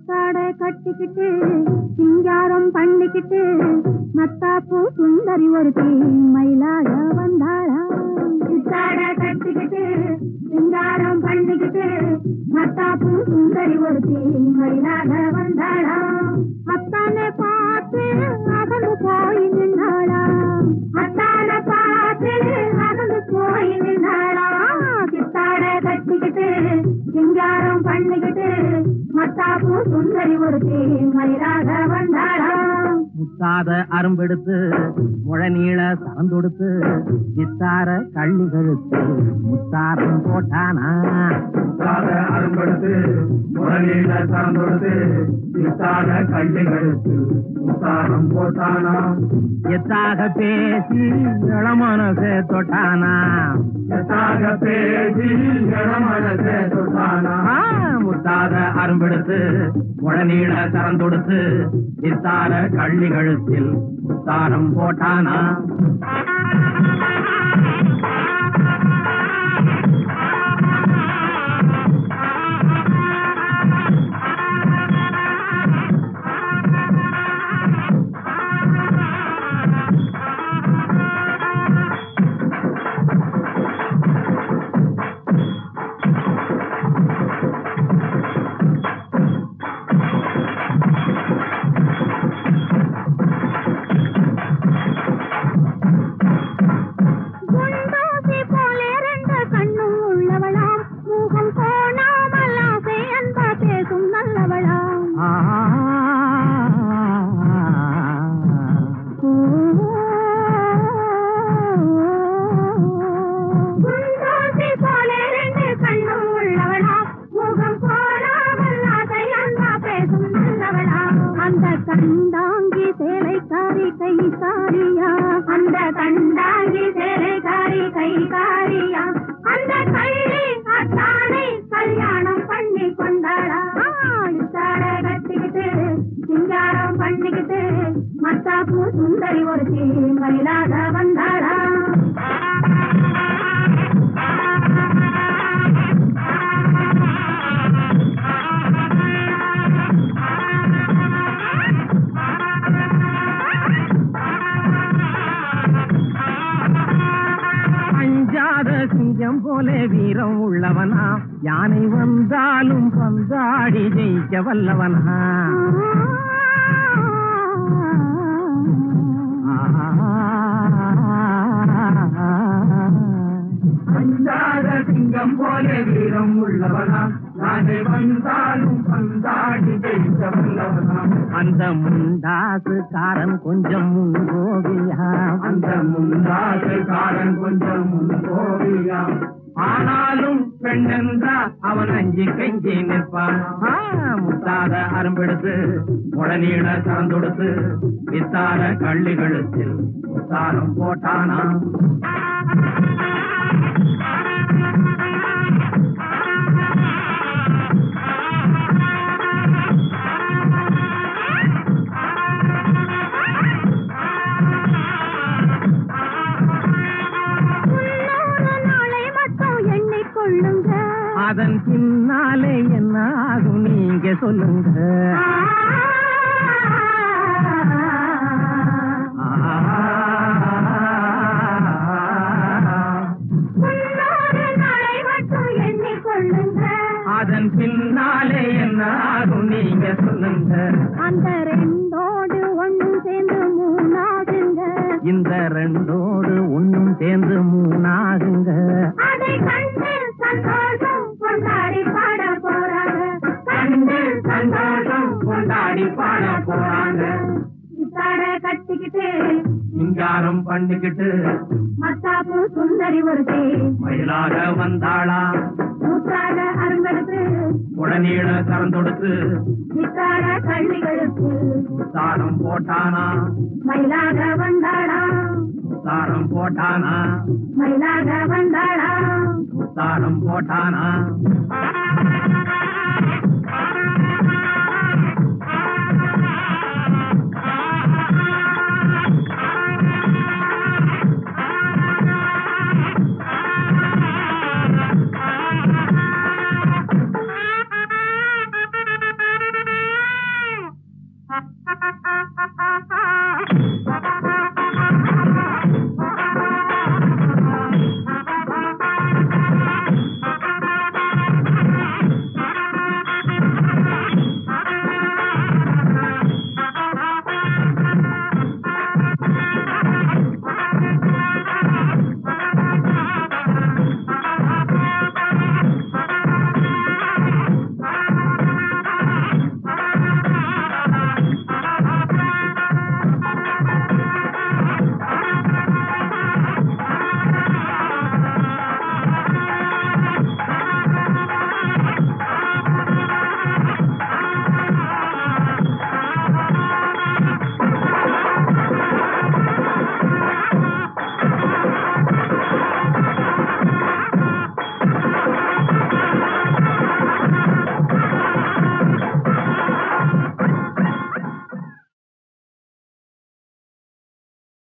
புத்தாடை கட்டிக்கிட்டு சிங்காரம் பண்ணிக்கிட்டு மத்தாப்பு சுந்தரி ஒருத்தி மயிலாக வந்தாளா. புத்தாடை கட்டிக்கிட்டு சிங்காரம் பண்ணிக்கிட்டு மத்தாப்பு சுந்தரி ஒருத்தி மயிலாக வந்தாளா. அத்தானை பார்த்து அகந்து போய் நின்றாளா. அத்தானை பார்த்து அகந்து போய் நின்றாளா. சித்தாடை கட்டிக்கிட்டு சிங்காரம் பண்ணிக்கிட்டு மத்தாப்பு சுந்தரி ஒருத்தி மயிலாக வந்தாளா. முத்தாத அரும்பெடுத்து முழநீள சரந்தொடுத்து சித்தார கள்ளி கழுத்து முத்தாரம் போட்டானா. முத்தாத அரும்பெடுத்து முழநீள சரந்தொடுத்து சித்தார கள்ளி கழுத்து முத்தாரம் போட்டானா. எத்தாக பேசி இளமனசே தொட்டானா. எத்தாக பேசி இளமனசே தொட்டானா. முத்தாத அரும்பெடுத்து முழநீள சரந்தொடுத்து சித்தார கள்ளி கழுத்தில் முத்தாரம் போட்டானா. கண்டாங்கி சேலைக்காரி கைகாரியா. அந்த கண்டாங்கி சேலைக்காரி கைகாரியா. அந்த கள்ளி அத்தானை கல்யாணம் பண்ணி கொண்டாளா. இத்தாடை கட்டிக்கிட்டு சிங்காரம் பண்ணிக்கிட்டு மத்தாப்பு சுந்தரி ஒருத்தி மயிலாக வந்தாளா. சிங்கம் போல வீரம் உள்ளவனா. யானை வந்தாலும் பந்தாடி ஜெயிக்க வல்லவனா. அஞ்சாத சிங்கம் போல வீரம் உள்ளவனா. யானை வந்தாலும் பந்தாடி ஜெயிக்க வல்லவனா. அந்த முண்டாசுக்காரன் கொஞ்சம் முன்கோவியா. அந்த முண்டாசுக்காரன் கொஞ்சம் முன்கோவியா. ஆனாலும் பெண்ணென்றா அவன் அஞ்சி கெஞ்சி நிற்பான். முத்தாத அரும்பெடுத்து முழநீள சரந்தொடுத்து வித்தார கள்ளி கழுத்தில் முத்தாரம் போட்டானா. அதன் பின்னாலே என்ன ஆகும் நீங்க சொல்லுங்க. அதன் பின்னாலே என்ன ஆகும் நீங்க சொல்லுங்க. அந்த ரெண்டோடு ஒண்ணும் சேர்ந்து மூணாகுங்க. இந்த ரெண்டோடு ஒண்ணும் சேர்ந்து மூணாகுங்க. அதை கண்டு சந்தோஷம் கொண்டாடி பாட போறாங்க. கண்டு சந்தோஷம் கொண்டாடி பாட போறாங்க. சித்தாடை கட்டிக்கிட்டு சிங்காரம் பண்ணிக்கிட்டு மத்தாப்பு சுந்தரி ஒருத்தி மயிலாக வந்தாளா. முத்தாட அரும்பெடுத்து உடனீள கறந்தொடுத்து சித்தாட கள்ளி கழுத்து முத்தாரம் போட்டானா. மயிலாக வந்தாளா. முத்தாரம் போட்டானா. மயிலாக வந்தாளா. முத்தாரம் போட்டானா.